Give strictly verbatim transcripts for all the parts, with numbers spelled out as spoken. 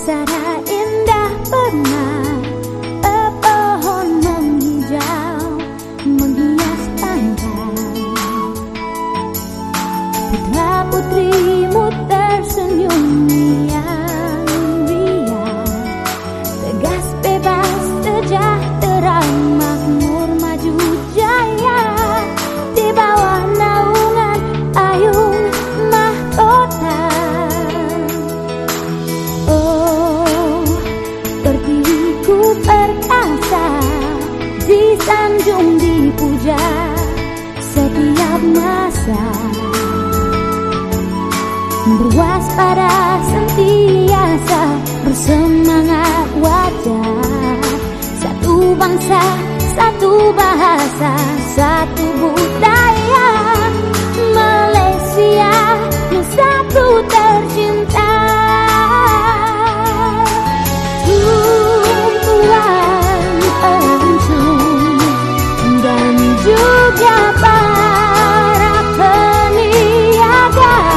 Aksara indah pernah pepohon menghijau menghias pantai. Putra putrimu tersenyum riang riang, tegas bebas sejahtera makmur maju jaya di bawah naungan payung mahkota. Oh, pertiwiku perkasa disanjung dipuja setiap masa. Berwaspada sentiasa bersemangat wajah. Satu bangsa, satu bahasa, satu budaya. Malaysia, nusaku tercinta. Tumpuan pelancong dan juga para peniaga.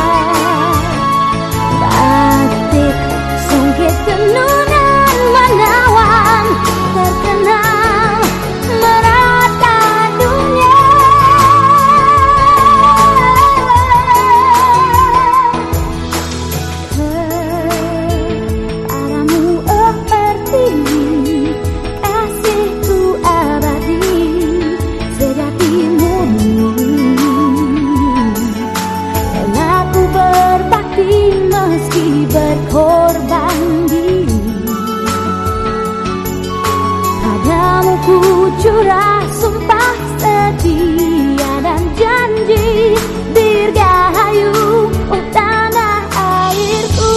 Batik songket tenunan menawan terkenal merata dunia. Kepadamu oh pertiwi, kasihku abadi, sejati murni. Rela ku berbakti meski berkorban diri. Padamu ku curah sumpah setia dan janji, dirgahayu oh tanah airku.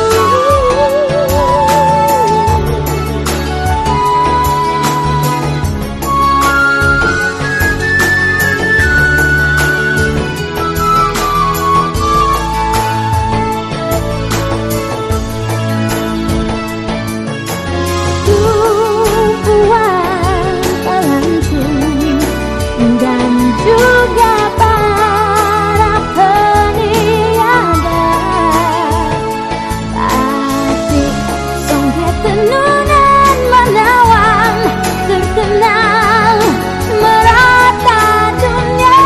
Tumpuan pelancong dan juga para peniaga. Batik songket tenunan menawan terkenal merata dunia.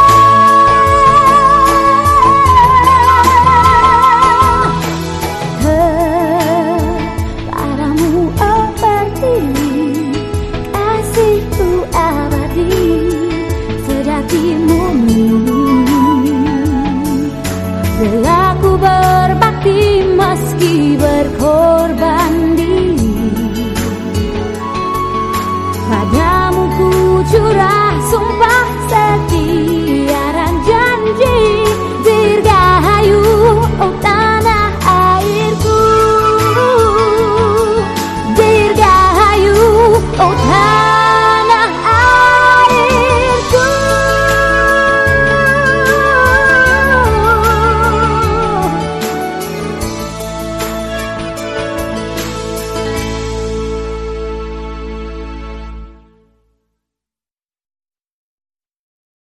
Kepadamu oh pertiwi, kasihku abadi, sejati murni. Rela ku berbakti meski berkorban.